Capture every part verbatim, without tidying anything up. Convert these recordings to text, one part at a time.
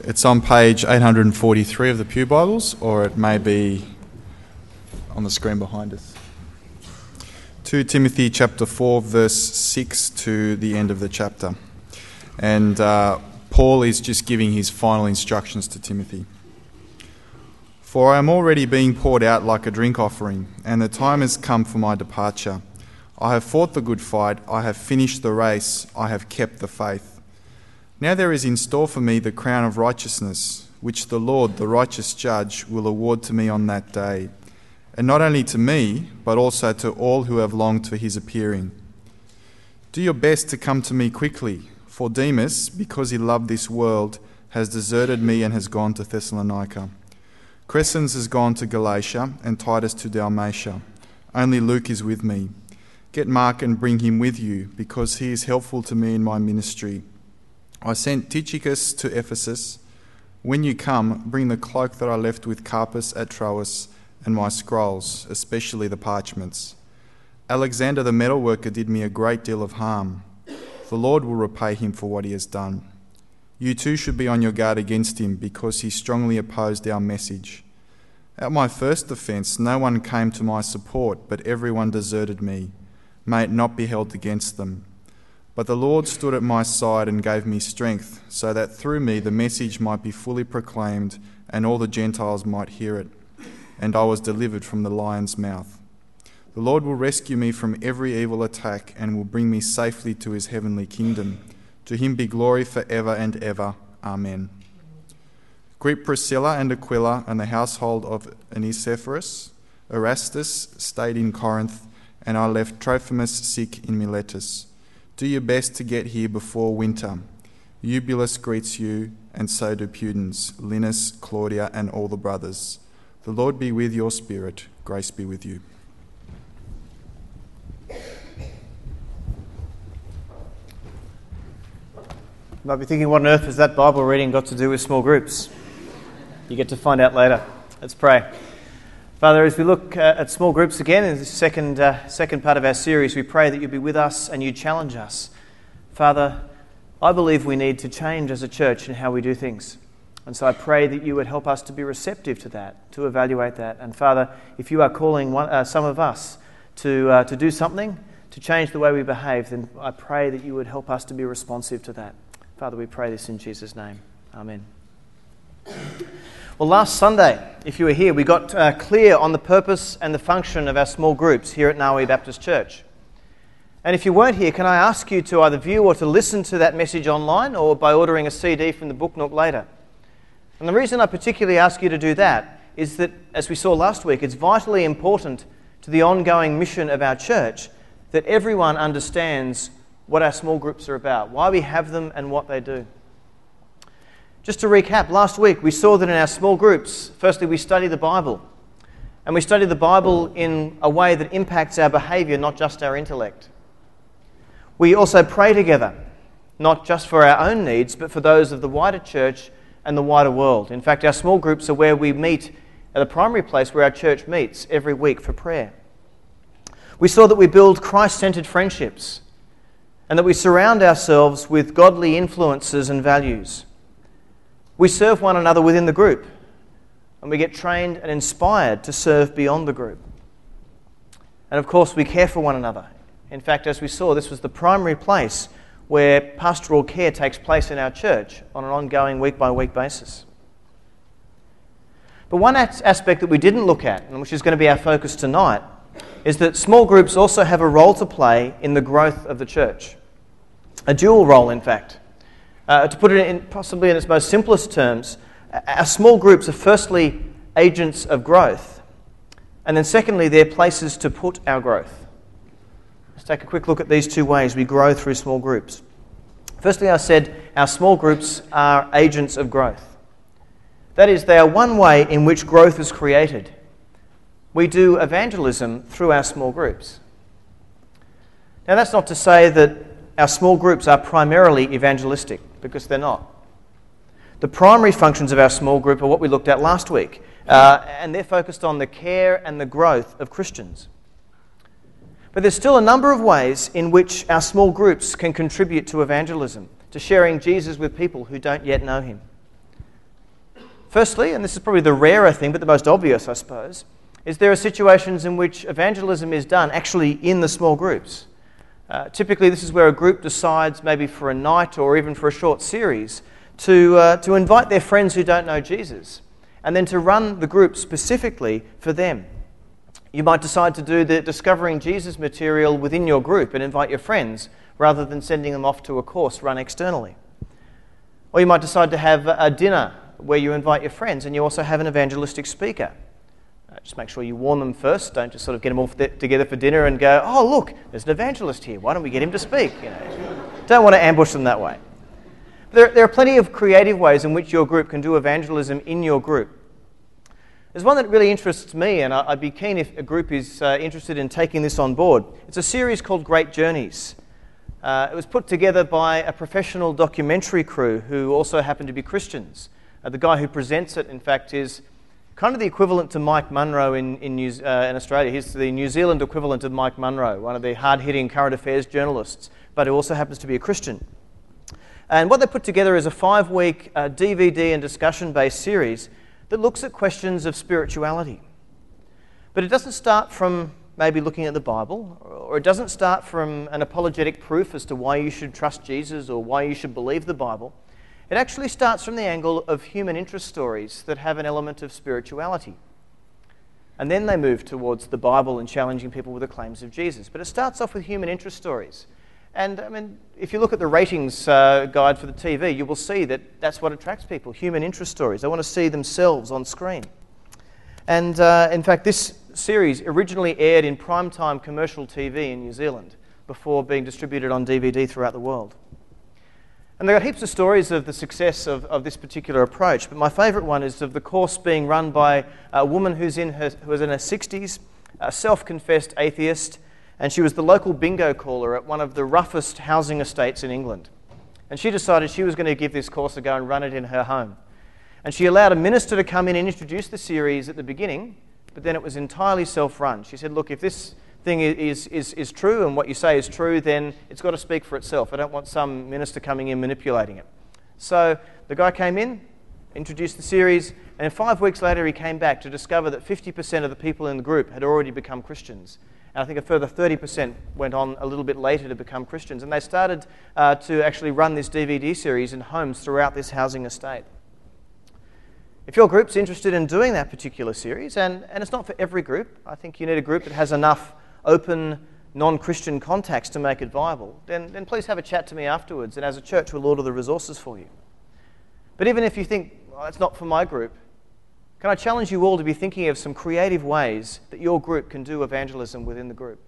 It's on page eight hundred forty-three of the Pew Bibles, or it may be on the screen behind us. Second Timothy chapter four, verse six to the end of the chapter. And uh, Paul is just giving his final instructions to Timothy. For I am already being poured out like a drink offering, and the time has come for my departure. I have fought the good fight, I have finished the race, I have kept the faith. Now there is in store for me the crown of righteousness, which the Lord, the righteous judge, will award to me on that day, and not only to me, but also to all who have longed for his appearing. Do your best to come to me quickly, for Demas, because he loved this world, has deserted me and has gone to Thessalonica. Crescens has gone to Galatia, and Titus to Dalmatia. Only Luke is with me. Get Mark and bring him with you, because he is helpful to me in my ministry. I sent Tychicus to Ephesus. When you come, bring the cloak that I left with Carpus at Troas and my scrolls, especially the parchments. Alexander the metalworker did me a great deal of harm. The Lord will repay him for what he has done. You too should be on your guard against him, because he strongly opposed our message. At my first offence, no one came to my support, but everyone deserted me. May it not be held against them. But the Lord stood at my side and gave me strength, so that through me the message might be fully proclaimed and all the Gentiles might hear it. And I was delivered from the lion's mouth. The Lord will rescue me from every evil attack and will bring me safely to his heavenly kingdom. To him be glory forever and ever. Amen. Greet Priscilla and Aquila and the household of Onesiphorus. Erastus stayed in Corinth, and I left Trophimus sick in Miletus. Do your best to get here before winter. Eubulus greets you, and so do Pudens, Linus, Claudia, and all the brothers. The Lord be with your spirit. Grace be with you. You might be thinking, what on earth has that Bible reading got to do with small groups? You get to find out later. Let's pray. Father, as we look uh, at small groups again in the second, uh, second part of our series, we pray that you be with us and you challenge us. Father, I believe we need to change as a church in how we do things. And so I pray that you would help us to be receptive to that, to evaluate that. And Father, if you are calling one, uh, some of us to, uh, to do something, to change the way we behave, then I pray that you would help us to be responsive to that. Father, we pray this in Jesus' name. Amen. Well, last Sunday, if you were here, we got uh, clear on the purpose and the function of our small groups here at Naui Baptist Church. And if you weren't here, can I ask you to either view or to listen to that message online or by ordering a C D from the Book Nook later? And the reason I particularly ask you to do that is that, as we saw last week, it's vitally important to the ongoing mission of our church that everyone understands what our small groups are about, why we have them and what they do. Just to recap, last week we saw that in our small groups, firstly we study the Bible. And we study the Bible in a way that impacts our behaviour, not just our intellect. We also pray together, not just for our own needs, but for those of the wider church and the wider world. In fact, our small groups are where we meet at the primary place where our church meets every week for prayer. We saw that we build Christ-centred friendships and that we surround ourselves with godly influences and values. We serve one another within the group, and we get trained and inspired to serve beyond the group. And of course, we care for one another. In fact, as we saw, this was the primary place where pastoral care takes place in our church on an ongoing week-by-week basis. But one aspect that we didn't look at, and which is going to be our focus tonight, is that small groups also have a role to play in the growth of the church. A dual role, in fact. Uh, to put it in possibly in its most simplest terms, our small groups are firstly agents of growth, and then secondly, they're places to put our growth. Let's take a quick look at these two ways we grow through small groups. Firstly, I said our small groups are agents of growth. That is, they are one way in which growth is created. We do evangelism through our small groups. Now, that's not to say that our small groups are primarily evangelistic, because they're not. The primary functions of our small group are what we looked at last week, uh, and they're focused on the care and the growth of Christians. But there's still a number of ways in which our small groups can contribute to evangelism, to sharing Jesus with people who don't yet know him. Firstly, and this is probably the rarer thing, but the most obvious, I suppose, is there are situations in which evangelism is done actually in the small groups. Uh, typically, this is where a group decides, maybe for a night or even for a short series, to, uh, to invite their friends who don't know Jesus, and then to run the group specifically for them. You might decide to do the Discovering Jesus material within your group and invite your friends, rather than sending them off to a course run externally. Or you might decide to have a dinner where you invite your friends and you also have an evangelistic speaker. Uh, just make sure you warn them first. Don't just sort of get them all th- together for dinner and go, oh, look, there's an evangelist here. Why don't we get him to speak? You know, don't want to ambush them that way. There, there are plenty of creative ways in which your group can do evangelism in your group. There's one that really interests me, and I'd be keen if a group is uh, interested in taking this on board. It's a series called Great Journeys. Uh, it was put together by a professional documentary crew who also happen to be Christians. Uh, the guy who presents it, in fact, is kind of the equivalent to Mike Munro in, in, New, uh, in Australia. He's the New Zealand equivalent of Mike Munro, one of the hard-hitting current affairs journalists, but who also happens to be a Christian. And what they put together is a five-week uh, D V D and discussion-based series that looks at questions of spirituality. But it doesn't start from maybe looking at the Bible, or it doesn't start from an apologetic proof as to why you should trust Jesus or why you should believe the Bible. It actually starts from the angle of human interest stories that have an element of spirituality. And then they move towards the Bible and challenging people with the claims of Jesus. But it starts off with human interest stories. And I mean, if you look at the ratings uh, guide for the T V, you will see that that's what attracts people, human interest stories. They want to see themselves on screen. And uh, in fact, this series originally aired in primetime commercial T V in New Zealand before being distributed on D V D throughout the world. And they've got heaps of stories of the success of, of this particular approach, but my favourite one is of the course being run by a woman who's in her, who is in her sixties, a self-confessed atheist, and she was the local bingo caller at one of the roughest housing estates in England. And she decided she was going to give this course a go and run it in her home. And she allowed a minister to come in and introduce the series at the beginning, but then it was entirely self-run. She said, look, if this thing is, is, is true and what you say is true, then it's got to speak for itself. I don't want some minister coming in manipulating it. So the guy came in, introduced the series, and five weeks later he came back to discover that fifty percent of the people in the group had already become Christians. And I think a further thirty percent went on a little bit later to become Christians. And they started uh, to actually run this D V D series in homes throughout this housing estate. If your group's interested in doing that particular series, and, and it's not for every group, I think you need a group that has enough open, non-Christian contacts to make it viable, then, then please have a chat to me afterwards, and as a church we'll order the resources for you. But even if you think, well, it's not for my group, can I challenge you all to be thinking of some creative ways that your group can do evangelism within the group?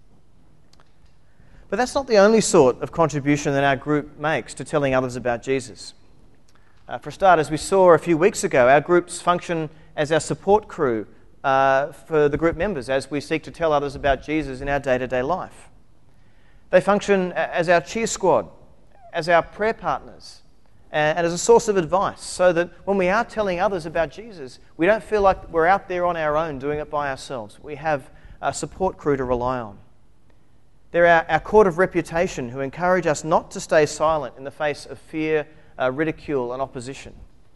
But that's not the only sort of contribution that our group makes to telling others about Jesus. Uh, for starters, we saw a few weeks ago, our groups function as our support crew uh, for the group members as we seek to tell others about Jesus in our day-to-day life. They function as our cheer squad, as our prayer partners, and as a source of advice, so that when we are telling others about Jesus, we don't feel like we're out there on our own doing it by ourselves. We have a support crew to rely on. They're our, our court of reputation who encourage us not to stay silent in the face of fear, uh, ridicule, and opposition.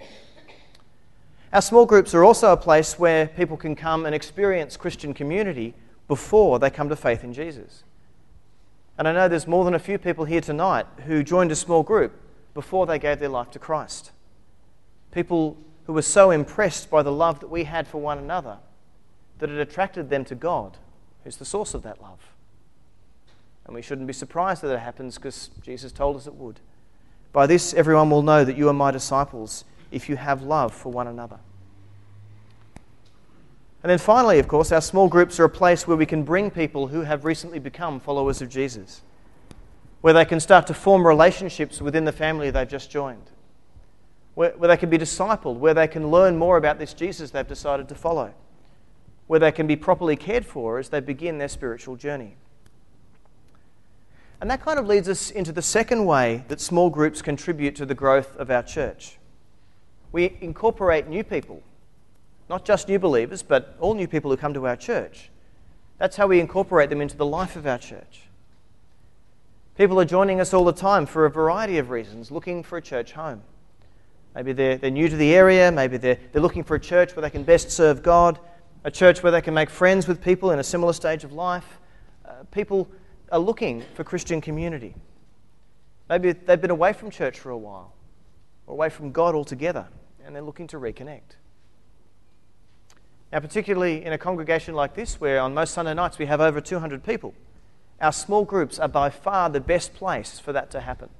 Our small groups are also a place where people can come and experience Christian community before they come to faith in Jesus. And I know there's more than a few people here tonight who joined a small group before they gave their life to Christ. People who were so impressed by the love that we had for one another that it attracted them to God, who's the source of that love. And we shouldn't be surprised that it happens because Jesus told us it would. By this, everyone will know that you are my disciples if you have love for one another. And then finally, of course, our small groups are a place where we can bring people who have recently become followers of Jesus, where they can start to form relationships within the family they've just joined, where, where they can be discipled, where they can learn more about this Jesus they've decided to follow, where they can be properly cared for as they begin their spiritual journey. And that kind of leads us into the second way that small groups contribute to the growth of our church. We incorporate new people, not just new believers, but all new people who come to our church. That's how we incorporate them into the life of our church. People are joining us all the time for a variety of reasons, looking for a church home. Maybe they're, they're new to the area, maybe they're, they're looking for a church where they can best serve God, a church where they can make friends with people in a similar stage of life. Uh, people are looking for Christian community. Maybe they've been away from church for a while, or away from God altogether, and they're looking to reconnect. Now, particularly in a congregation like this, where on most Sunday nights we have over two hundred people, our small groups are by far the best place for that to happen.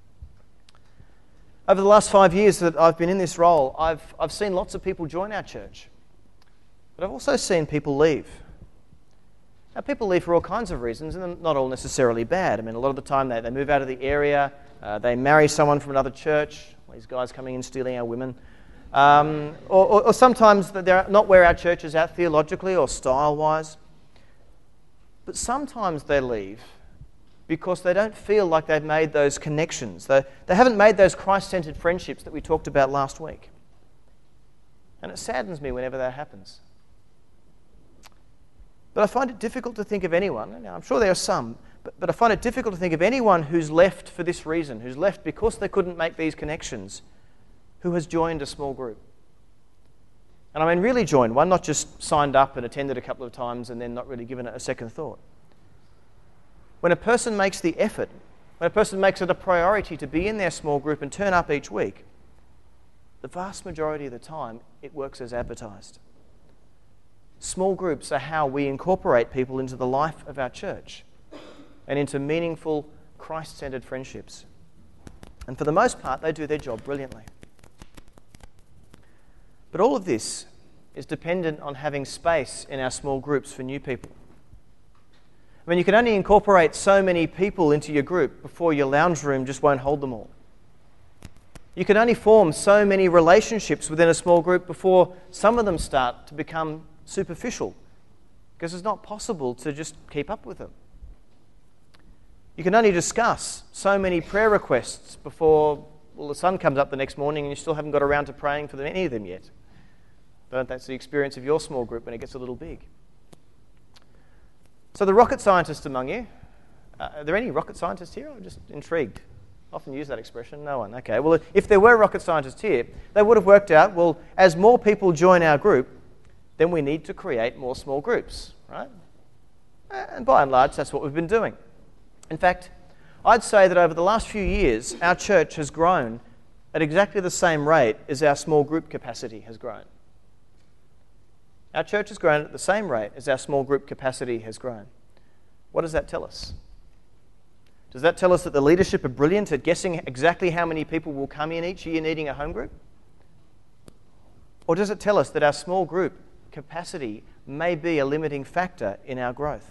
Over the last five years that I've been in this role, I've, I've seen lots of people join our church, but I've also seen people leave. Now, people leave for all kinds of reasons, and not all necessarily bad. I mean, a lot of the time they, they move out of the area, uh, they marry someone from another church, these guys coming in stealing our women, um, or, or, or sometimes they're not where our church is at theologically or style-wise. But sometimes they leave because they don't feel like they've made those connections. They, they haven't made those Christ-centered friendships that we talked about last week. And it saddens me whenever that happens. But I find it difficult to think of anyone, now I'm sure there are some, but, but I find it difficult to think of anyone who's left for this reason, who's left because they couldn't make these connections, who has joined a small group. And I mean really joined one, not just signed up and attended a couple of times and then not really given it a second thought. When a person makes the effort, when a person makes it a priority to be in their small group and turn up each week, the vast majority of the time it works as advertised. Small groups are how we incorporate people into the life of our church and into meaningful, Christ-centered friendships. And for the most part, they do their job brilliantly. But all of this is dependent on having space in our small groups for new people. I mean, you can only incorporate so many people into your group before your lounge room just won't hold them all. You can only form so many relationships within a small group before some of them start to become superficial, because it's not possible to just keep up with them. You can only discuss so many prayer requests before, well, the sun comes up the next morning and you still haven't got around to praying for them, any of them yet. But that's the experience of your small group when it gets a little big. So the rocket scientists among you, uh, are there any rocket scientists here? I'm just intrigued. I often use that expression. No one. Okay, well, if there were rocket scientists here, they would have worked out, well, as more people join our group, then we need to create more small groups, right? And by and large, that's what we've been doing. In fact, I'd say that over the last few years, our church has grown at exactly the same rate as our small group capacity has grown. Our church has grown at the same rate as our small group capacity has grown. What does that tell us? Does that tell us that the leadership are brilliant at guessing exactly how many people will come in each year needing a home group? Or does it tell us that our small group capacity may be a limiting factor in our growth?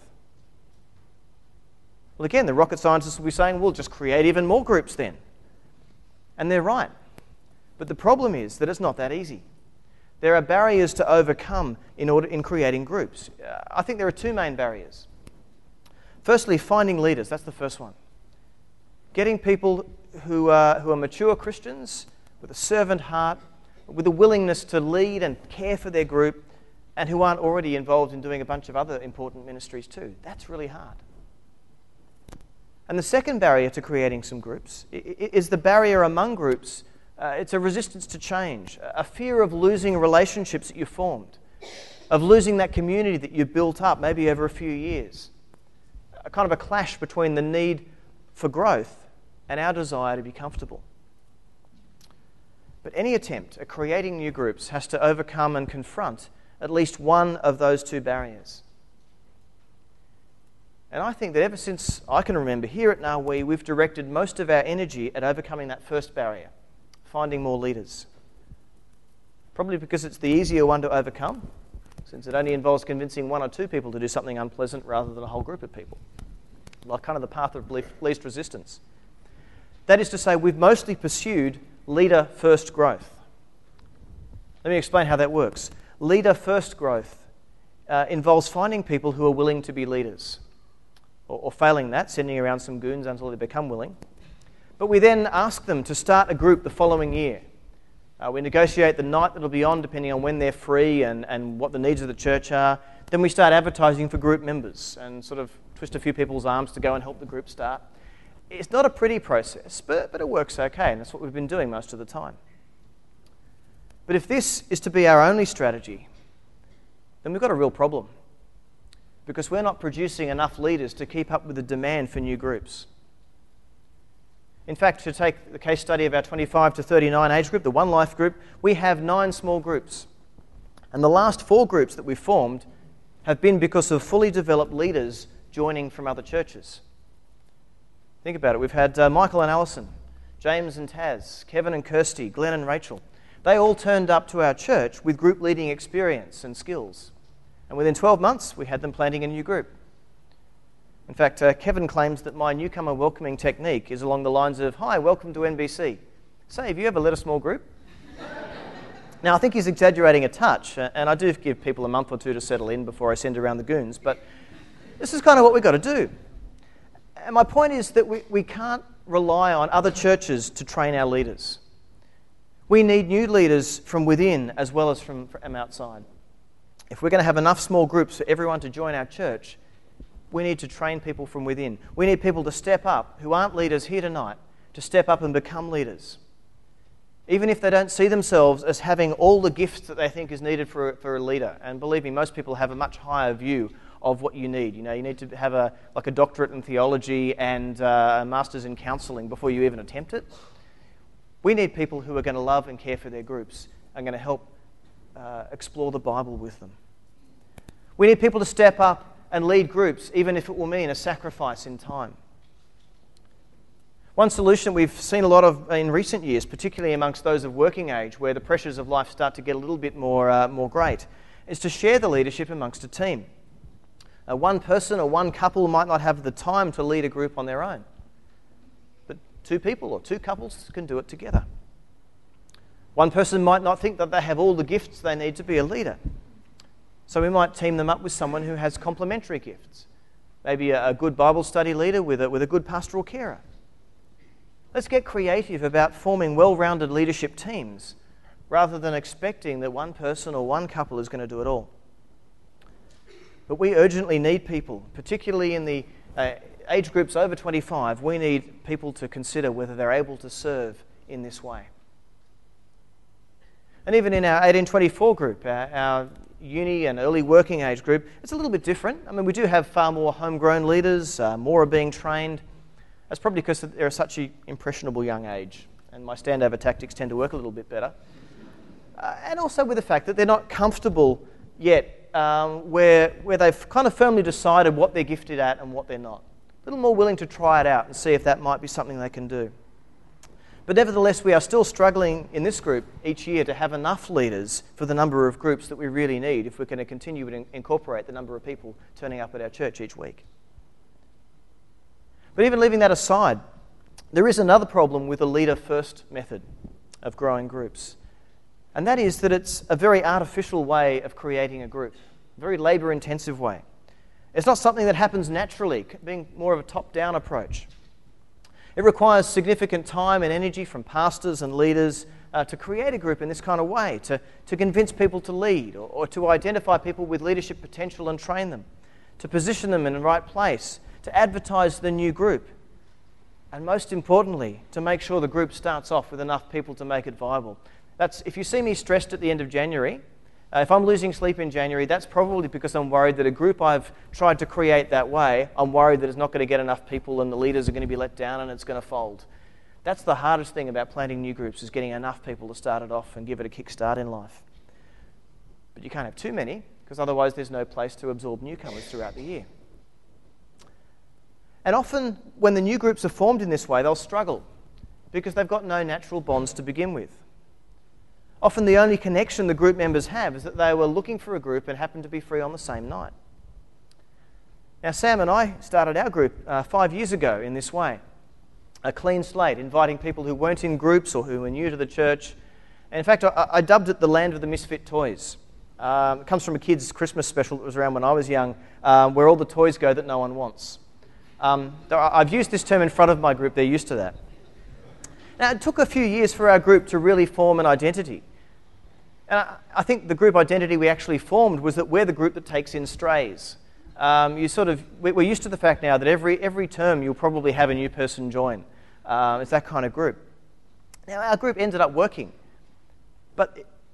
Well, again, the rocket scientists will be saying, we'll just create even more groups then. And they're right. But the problem is that it's not that easy. There are barriers to overcome in order in creating groups. Uh, I think there are two main barriers. Firstly, finding leaders. That's the first one. Getting people who are, who are mature Christians with a servant heart, with a willingness to lead and care for their group, and who aren't already involved in doing a bunch of other important ministries too. That's really hard. And the second barrier to creating some groups is the barrier among groups. Uh, it's a resistance to change, a fear of losing relationships that you've formed, of losing that community that you've built up maybe over a few years. A kind of a clash between the need for growth and our desire to be comfortable. But any attempt at creating new groups has to overcome and confront at least one of those two barriers. And I think that ever since I can remember here at Narwee, we've directed most of our energy at overcoming that first barrier, finding more leaders. Probably because it's the easier one to overcome, since it only involves convincing one or two people to do something unpleasant rather than a whole group of people. Like kind of the path of least resistance. That is to say, we've mostly pursued leader-first growth. Let me explain how that works. Leader-first growth uh, involves finding people who are willing to be leaders. Or, or failing that, sending around some goons until they become willing. But we then ask them to start a group the following year. Uh, we negotiate the night that'll be on, depending on when they're free and, and what the needs of the church are. Then we start advertising for group members and sort of twist a few people's arms to go and help the group start. It's not a pretty process, but, but it works okay, and that's what we've been doing most of the time. But if this is to be our only strategy, then we've got a real problem, because we're not producing enough leaders to keep up with the demand for new groups. In fact, to take the case study of our twenty-five to thirty-nine age group, the One Life group, we have nine small groups. And the last four groups that we've formed have been because of fully developed leaders joining from other churches. Think about it. We've had uh, Michael and Alison, James and Taz, Kevin and Kirsty, Glenn and Rachel. They all turned up to our church with group leading experience and skills. And within twelve months, we had them planting a new group. In fact, uh, Kevin claims that my newcomer welcoming technique is along the lines of, "Hi, welcome to N B C. Say, have you ever led a small group?" Now, I think he's exaggerating a touch, and I do give people a month or two to settle in before I send around the goons, but this is kind of what we've got to do. And my point is that we, we can't rely on other churches to train our leaders. We need new leaders from within as well as from, from outside. If we're going to have enough small groups for everyone to join our church, we need to train people from within. We need people to step up who aren't leaders here tonight, to step up and become leaders. Even if they don't see themselves as having all the gifts that they think is needed for a, for a leader. And believe me, most people have a much higher view of what you need. You know, you need to have a like a doctorate in theology and uh, a master's in counselling before you even attempt it. We need people who are going to love and care for their groups and going to help uh, explore the Bible with them. We need people to step up and lead groups, even if it will mean a sacrifice in time. One solution we've seen a lot of in recent years, particularly amongst those of working age, where the pressures of life start to get a little bit more, uh, more great, is to share the leadership amongst a team. Uh, one person or one couple might not have the time to lead a group on their own, but two people or two couples can do it together. One person might not think that they have all the gifts they need to be a leader, so we might team them up with someone who has complementary gifts, maybe a, a good Bible study leader with a, with a good pastoral carer. Let's get creative about forming well-rounded leadership teams rather than expecting that one person or one couple is going to do it all. But we urgently need people, particularly in the uh, age groups over twenty-five, we need people to consider whether they're able to serve in this way. And even in our eighteen twenty-four group, our, our uni and early working age group, it's a little bit different. I mean, we do have far more homegrown leaders, uh, more are being trained. That's probably because they're such an impressionable young age, and my standover tactics tend to work a little bit better. Uh, and also with the fact that they're not comfortable yet, um, where, where they've kind of firmly decided what they're gifted at and what they're not. A little more willing to try it out and see if that might be something they can do. But nevertheless, we are still struggling in this group each year to have enough leaders for the number of groups that we really need if we're going to continue to incorporate the number of people turning up at our church each week. But even leaving that aside, there is another problem with the leader-first method of growing groups. And that is that it's a very artificial way of creating a group, a very labour-intensive way. It's not something that happens naturally, being more of a top-down approach. It requires significant time and energy from pastors and leaders uh, to create a group in this kind of way, to, to convince people to lead, or, or to identify people with leadership potential and train them, to position them in the right place, to advertise the new group, and most importantly, to make sure the group starts off with enough people to make it viable. That's, if you see me stressed at the end of January, uh, if I'm losing sleep in January, that's probably because I'm worried that a group I've tried to create that way, I'm worried that it's not going to get enough people and the leaders are going to be let down and it's going to fold. That's the hardest thing about planting new groups, is getting enough people to start it off and give it a kickstart in life. But you can't have too many, because otherwise there's no place to absorb newcomers throughout the year. And often, when the new groups are formed in this way, they'll struggle because they've got no natural bonds to begin with. Often the only connection the group members have is that they were looking for a group and happened to be free on the same night. Now, Sam and I started our group uh, five years ago in this way. A clean slate, inviting people who weren't in groups or who were new to the church. And in fact, I, I dubbed it the Land of the Misfit Toys. Um, it comes from a kid's Christmas special that was around when I was young, um, where all the toys go that no one wants. Um, I've used this term in front of my group, they're used to that. Now, it took a few years for our group to really form an identity. And I, I think the group identity we actually formed was that we're the group that takes in strays. Um, you sort of, we're used to the fact now that every, every term you'll probably have a new person join. Um, it's that kind of group. Now, our group ended up working, but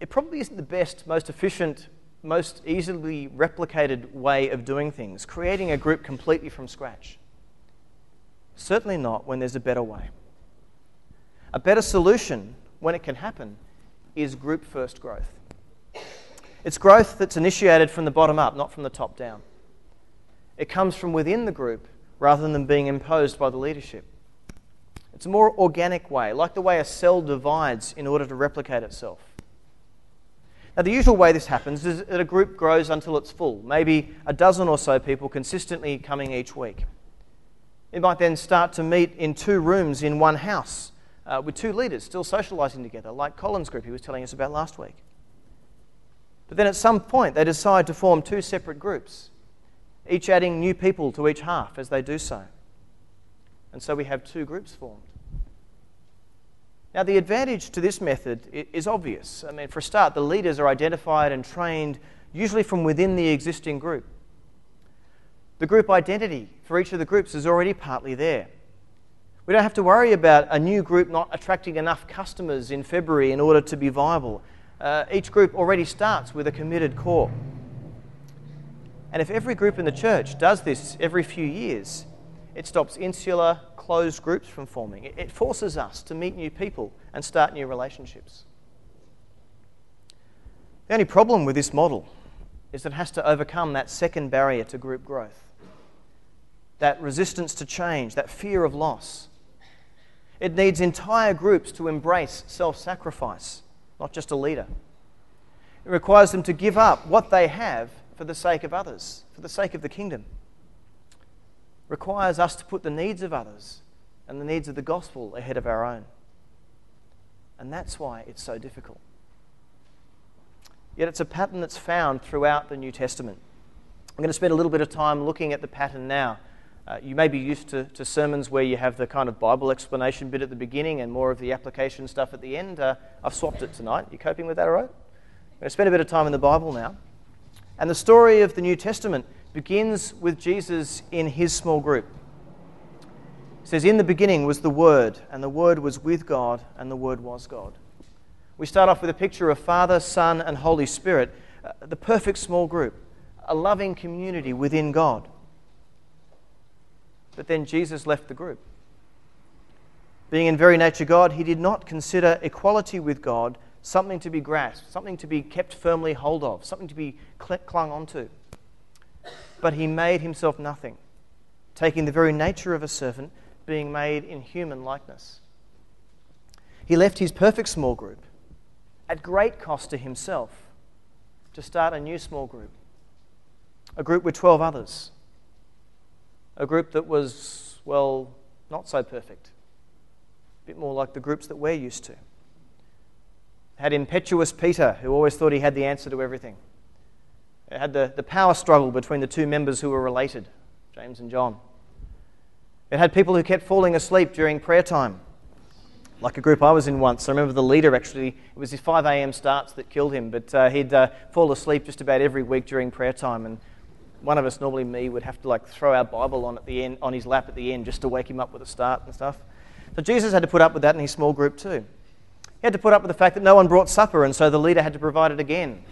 it probably isn't the best, most efficient, most easily replicated way of doing things, creating a group completely from scratch. Certainly not when there's a better way. A better solution, when it can happen, is group-first growth. It's growth that's initiated from the bottom up, not from the top down. It comes from within the group rather than being imposed by the leadership. It's a more organic way, like the way a cell divides in order to replicate itself. Now, the usual way this happens is that a group grows until it's full, maybe a dozen or so people consistently coming each week. It might then start to meet in two rooms in one house uh, with two leaders still socialising together, like Colin's group he was telling us about last week. But then at some point they decide to form two separate groups, each adding new people to each half as they do so. And so we have two groups formed. Now, the advantage to this method is obvious. I mean, for a start, the leaders are identified and trained usually from within the existing group. The group identity for each of the groups is already partly there. We don't have to worry about a new group not attracting enough customers in February in order to be viable. Uh, each group already starts with a committed core. And if every group in the church does this every few years, it stops insular, closed groups from forming. It forces us to meet new people and start new relationships. The only problem with this model is that it has to overcome that second barrier to group growth, that resistance to change, that fear of loss. It needs entire groups to embrace self-sacrifice, not just a leader. It requires them to give up what they have for the sake of others, for the sake of the kingdom. Requires us to put the needs of others and the needs of the gospel ahead of our own. And that's why it's so difficult. Yet it's a pattern that's found throughout the New Testament. I'm going to spend a little bit of time looking at the pattern now. Uh, you may be used to, to sermons where you have the kind of Bible explanation bit at the beginning and more of the application stuff at the end. Uh, I've swapped it tonight. You coping with that all right? I'm going to spend a bit of time in the Bible now. And the story of the New Testament begins with Jesus in his small group. It says, "In the beginning was the Word, and the Word was with God, and the Word was God." We start off with a picture of Father, Son, and Holy Spirit, uh, the perfect small group, a loving community within God. But then Jesus left the group. Being in very nature God, he did not consider equality with God something to be grasped, something to be kept firmly hold of, something to be clung onto. But he made himself nothing, taking the very nature of a servant, being made in human likeness. He left his perfect small group at great cost to himself to start a new small group, a group with twelve others, a group that was, well, not so perfect, a bit more like the groups that we're used to. Had impetuous Peter, who always thought he had the answer to everything. It had the, the power struggle between the two members who were related, James and John. It had people who kept falling asleep during prayer time, like a group I was in once. I remember the leader actually, it was his five a.m. starts that killed him, but uh, he'd uh, fall asleep just about every week during prayer time, and one of us, normally me, would have to like throw our Bible on at the end, on his lap at the end just to wake him up with a start and stuff. So Jesus had to put up with that in his small group too. He had to put up with the fact that no one brought supper, and so the leader had to provide it again.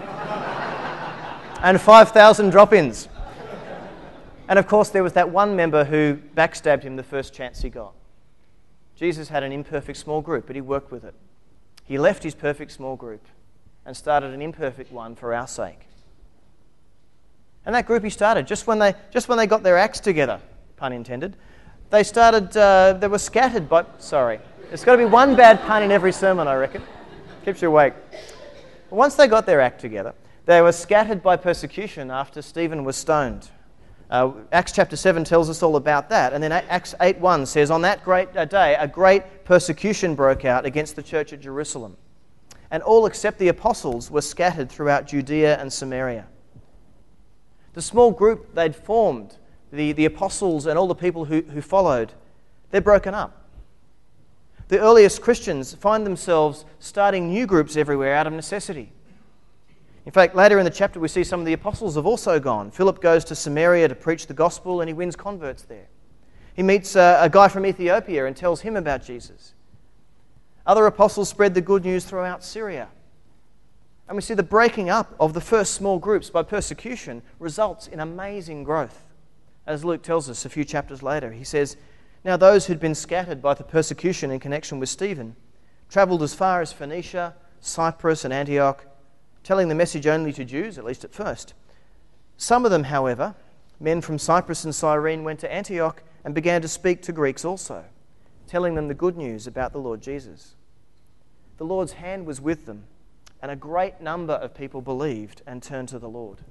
And five thousand drop-ins. And of course, there was that one member who backstabbed him the first chance he got. Jesus had an imperfect small group, but he worked with it. He left his perfect small group and started an imperfect one for our sake. And that group he started, just when they, just when they got their acts together, pun intended, they started, uh, they were scattered by, sorry, there's got to be one bad pun in every sermon, I reckon. Keeps you awake. Once they got their act together, they were scattered by persecution after Stephen was stoned. Uh, Acts chapter seven tells us all about that. And then Acts eight one says, "On that great day, a great persecution broke out against the church at Jerusalem. And all except the apostles were scattered throughout Judea and Samaria." The small group they'd formed, the, the apostles and all the people who, who followed, they're broken up. The earliest Christians find themselves starting new groups everywhere out of necessity. In fact, later in the chapter we see some of the apostles have also gone. Philip goes to Samaria to preach the gospel and he wins converts there. He meets a, a guy from Ethiopia and tells him about Jesus. Other apostles spread the good news throughout Syria. And we see the breaking up of the first small groups by persecution results in amazing growth. As Luke tells us a few chapters later, he says, "Now those who'd been scattered by the persecution in connection with Stephen travelled as far as Phoenicia, Cyprus and Antioch, telling the message only to Jews, at least at first. Some of them, however, men from Cyprus and Cyrene, went to Antioch and began to speak to Greeks also, telling them the good news about the Lord Jesus. The Lord's hand was with them, and a great number of people believed and turned to the Lord."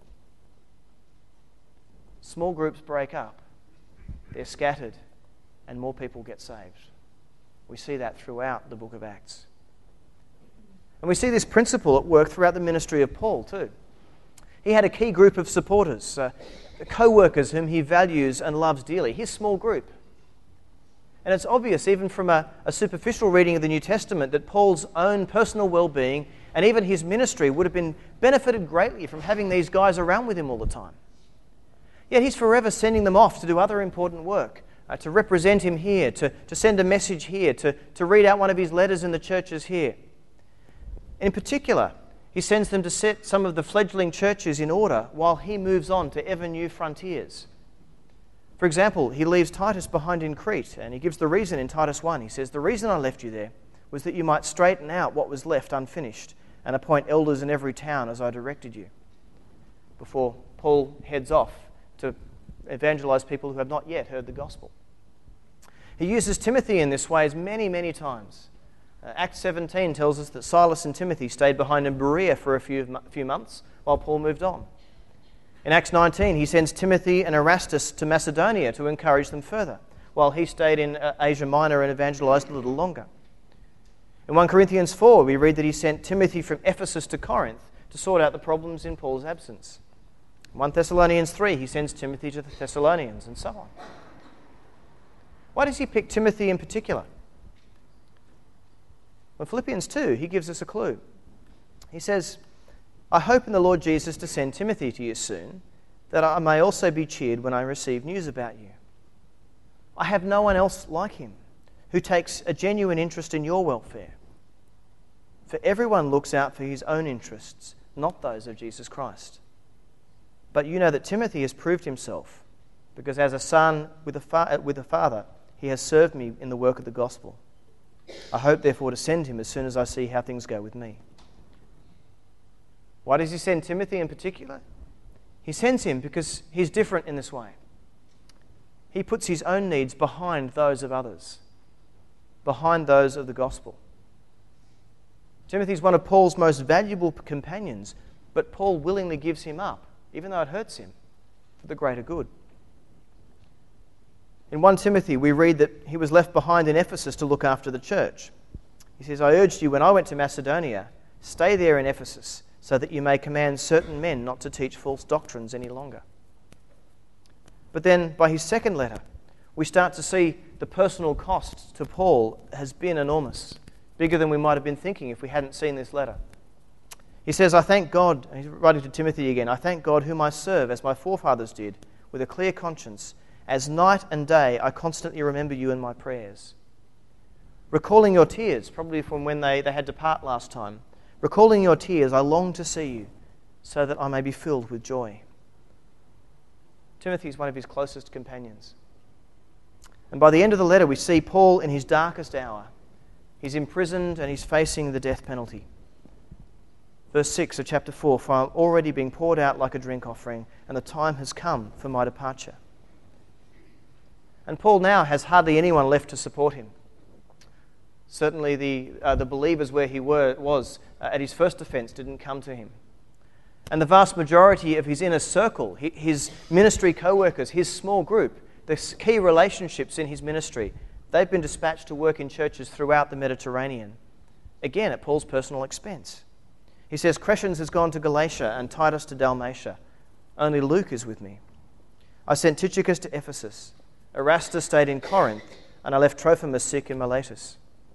Small groups break up, they're scattered, and more people get saved. We see that throughout the book of Acts. And we see this principle at work throughout the ministry of Paul too. He had a key group of supporters, uh, co-workers whom he values and loves dearly, his small group. And it's obvious, even from a, a superficial reading of the New Testament, that Paul's own personal well-being and even his ministry would have been benefited greatly from having these guys around with him all the time. Yet he's forever sending them off to do other important work, uh, to represent him here, to, to send a message here, to, to read out one of his letters in the churches here. In particular, he sends them to set some of the fledgling churches in order while he moves on to ever new frontiers. For example, he leaves Titus behind in Crete, and he gives the reason in Titus one. He says, "The reason I left you there was that you might straighten out what was left unfinished and appoint elders in every town as I directed you," before Paul heads off to evangelize people who have not yet heard the gospel. He uses Timothy in this way many, many times. Uh, Acts seventeen tells us that Silas and Timothy stayed behind in Berea for a few, few months while Paul moved on. In Acts nineteen, he sends Timothy and Erastus to Macedonia to encourage them further, while he stayed in uh, Asia Minor and evangelized a little longer. In First Corinthians four, we read that he sent Timothy from Ephesus to Corinth to sort out the problems in Paul's absence. In First Thessalonians three, he sends Timothy to the Thessalonians, and so on. Why does he pick Timothy in particular? In Philippians two, he gives us a clue. He says, "I hope in the Lord Jesus to send Timothy to you soon, that I may also be cheered when I receive news about you. I have no one else like him who takes a genuine interest in your welfare. For everyone looks out for his own interests, not those of Jesus Christ. But you know that Timothy has proved himself, because as a son with a, fa- with a father, he has served me in the work of the gospel. I hope, therefore, to send him as soon as I see how things go with me." Why does he send Timothy in particular? He sends him because he's different in this way. He puts his own needs behind those of others, behind those of the gospel. Timothy's one of Paul's most valuable companions, but Paul willingly gives him up, even though it hurts him, for the greater good. In First Timothy, we read that he was left behind in Ephesus to look after the church. He says, "I urged you when I went to Macedonia, stay there in Ephesus, so that you may command certain men not to teach false doctrines any longer." But then, by his second letter, we start to see the personal cost to Paul has been enormous, bigger than we might have been thinking if we hadn't seen this letter. He says, "I thank God," he's writing to Timothy again, "I thank God whom I serve, as my forefathers did, with a clear conscience. As night and day, I constantly remember you in my prayers. Recalling your tears," probably from when they, they had to part last time, "recalling your tears, I long to see you, so that I may be filled with joy." Timothy is one of his closest companions. And by the end of the letter, we see Paul in his darkest hour. He's imprisoned and he's facing the death penalty. Verse six of chapter four, "For I am already being poured out like a drink offering, and the time has come for my departure." And Paul now has hardly anyone left to support him. Certainly the, uh, the believers where he were, was uh, at his first offence didn't come to him. And the vast majority of his inner circle, his ministry co-workers, his small group, the key relationships in his ministry, they've been dispatched to work in churches throughout the Mediterranean, again at Paul's personal expense. He says, "Crescens has gone to Galatia and Titus to Dalmatia. Only Luke is with me. I sent Tychicus to Ephesus. Erastus stayed in Corinth, and I left Trophimus sick in Miletus."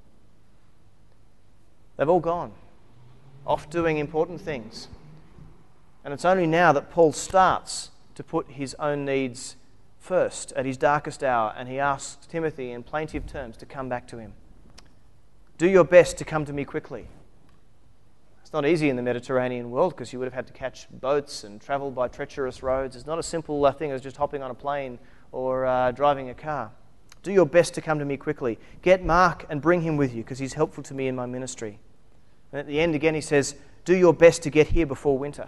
They've all gone, off doing important things. And it's only now that Paul starts to put his own needs first at his darkest hour, and he asks Timothy in plaintive terms to come back to him. "Do your best to come to me quickly." It's not easy in the Mediterranean world because you would have had to catch boats and travel by treacherous roads. It's not a simple uh, thing as just hopping on a plane or uh, driving a car. Do your best to come to me quickly. Get Mark and bring him with you because he's helpful to me in my ministry. And at the end again he says, do your best to get here before winter.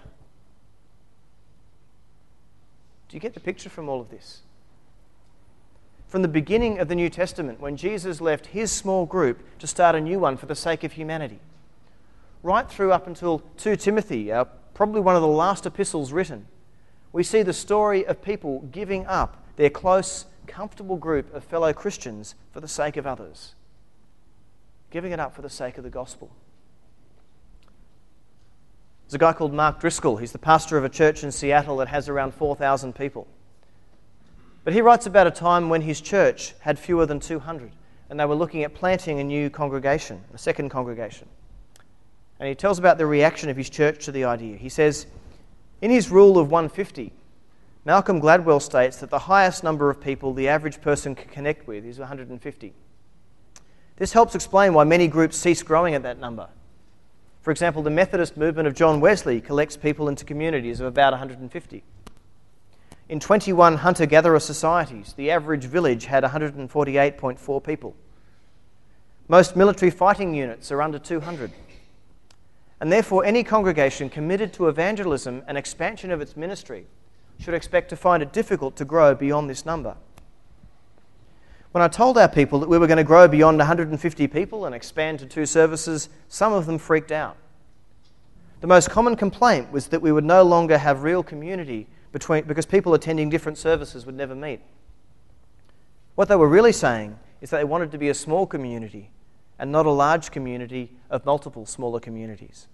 Do you get the picture from all of this? From the beginning of the New Testament, when Jesus left his small group to start a new one for the sake of humanity, right through up until Second Timothy, uh, probably one of the last epistles written, we see the story of people giving up their close, comfortable group of fellow Christians for the sake of others. Giving it up for the sake of the gospel. There's a guy called Mark Driscoll. He's the pastor of a church in Seattle that has around four thousand people. But he writes about a time when his church had fewer than two hundred, and they were looking at planting a new congregation, a second congregation. And he tells about the reaction of his church to the idea. He says, in his rule of one hundred fifty, Malcolm Gladwell states that the highest number of people the average person can connect with is one hundred fifty. This helps explain why many groups cease growing at that number. For example, the Methodist movement of John Wesley collects people into communities of about one hundred fifty. In twenty-one hunter-gatherer societies, the average village had one hundred forty-eight point four people. Most military fighting units are under two hundred. And therefore, any congregation committed to evangelism and expansion of its ministry should expect to find it difficult to grow beyond this number. When I told our people that we were going to grow beyond one hundred fifty people and expand to two services, some of them freaked out. The most common complaint was that we would no longer have real community between, because people attending different services would never meet. What they were really saying is that they wanted to be a small community and not a large community of multiple smaller communities.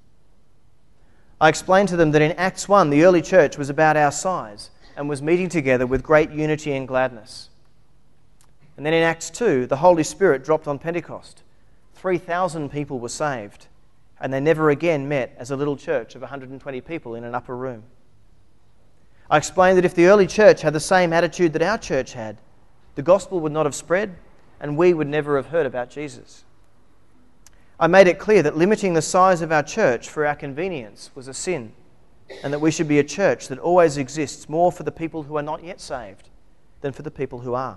I explained to them that in Acts one, the early church was about our size and was meeting together with great unity and gladness. And then in Acts two, the Holy Spirit dropped on Pentecost. three thousand people were saved, and they never again met as a little church of one hundred twenty people in an upper room. I explained that if the early church had the same attitude that our church had, the gospel would not have spread, and we would never have heard about Jesus. I made it clear that limiting the size of our church for our convenience was a sin, and that we should be a church that always exists more for the people who are not yet saved than for the people who are.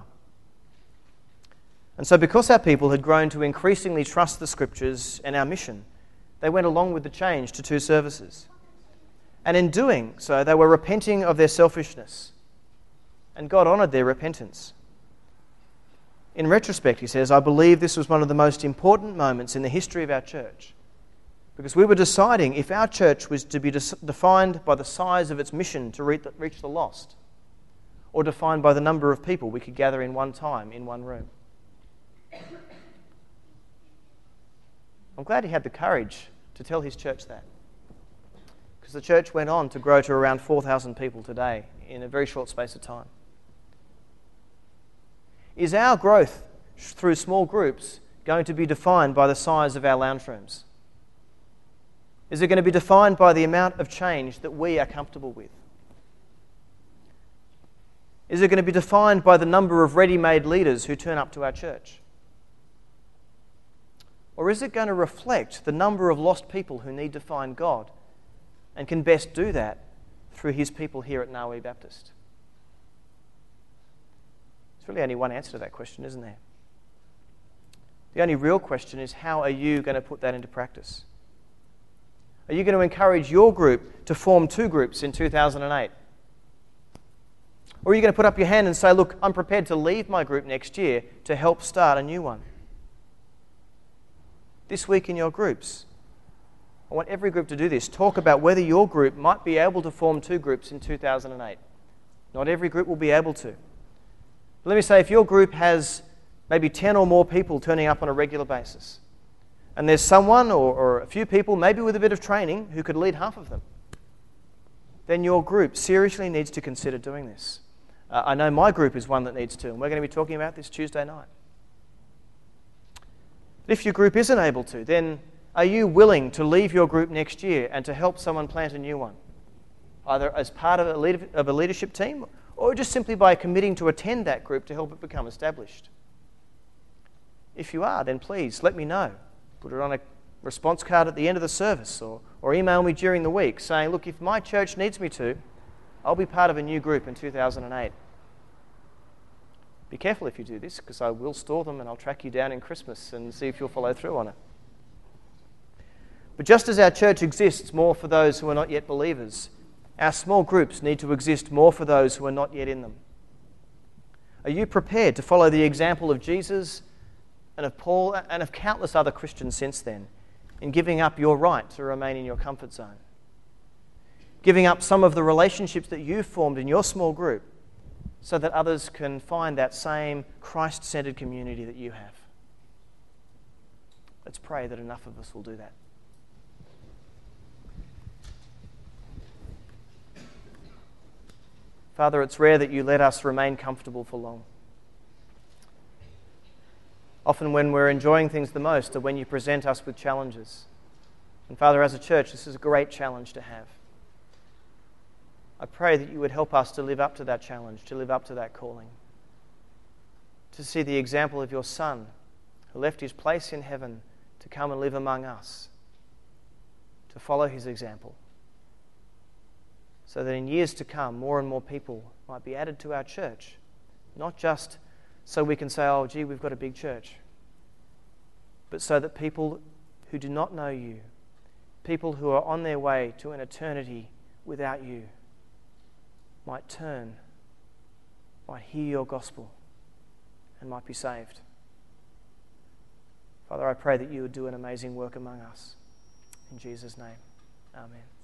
And so because our people had grown to increasingly trust the Scriptures and our mission, they went along with the change to two services. And in doing so, they were repenting of their selfishness, and God honoured their repentance. In retrospect, he says, I believe this was one of the most important moments in the history of our church, because we were deciding if our church was to be defined by the size of its mission to reach the lost, or defined by the number of people we could gather in one time in one room. I'm glad he had the courage to tell his church that, because the church went on to grow to around four thousand people today in a very short space of time. Is our growth through small groups going to be defined by the size of our lounge rooms? Is it going to be defined by the amount of change that we are comfortable with? Is it going to be defined by the number of ready-made leaders who turn up to our church? Or is it going to reflect the number of lost people who need to find God and can best do that through his people here at Nawi Baptist? There's really only one answer to that question, isn't there? The only real question is, how are you going to put that into practice? Are you going to encourage your group to form two groups in two thousand eight? Or are you going to put up your hand and say, look, I'm prepared to leave my group next year to help start a new one? This week in your groups, I want every group to do this. Talk about whether your group might be able to form two groups in two thousand eight. Not every group will be able to. But let me say, if your group has maybe ten or more people turning up on a regular basis, and there's someone or, or a few people, maybe with a bit of training, who could lead half of them, then your group seriously needs to consider doing this. Uh, I know my group is one that needs to, and we're going to be talking about this Tuesday night. But if your group isn't able to, then are you willing to leave your group next year and to help someone plant a new one? Either as part of a, lead, of a leadership team, or just simply by committing to attend that group to help it become established. If you are, then please let me know. Put it on a response card at the end of the service, or, or email me during the week saying, look, if my church needs me to, I'll be part of a new group in two thousand eight. Be careful if you do this, because I will store them and I'll track you down in Christmas and see if you'll follow through on it. But just as our church exists more for those who are not yet believers, our small groups need to exist more for those who are not yet in them. Are you prepared to follow the example of Jesus and of Paul and of countless other Christians since then in giving up your right to remain in your comfort zone? Giving up some of the relationships that you've formed in your small group so that others can find that same Christ-centered community that you have. Let's pray that enough of us will do that. Father, it's rare that you let us remain comfortable for long. Often when we're enjoying things the most are when you present us with challenges. And Father, as a church, this is a great challenge to have. I pray that you would help us to live up to that challenge, to live up to that calling. To see the example of your Son, who left his place in heaven to come and live among us. To follow his example. So that in years to come, more and more people might be added to our church. Not just so we can say, oh, gee, we've got a big church. But so that people who do not know you, people who are on their way to an eternity without you, might turn, might hear your gospel, and might be saved. Father, I pray that you would do an amazing work among us. In Jesus' name, amen.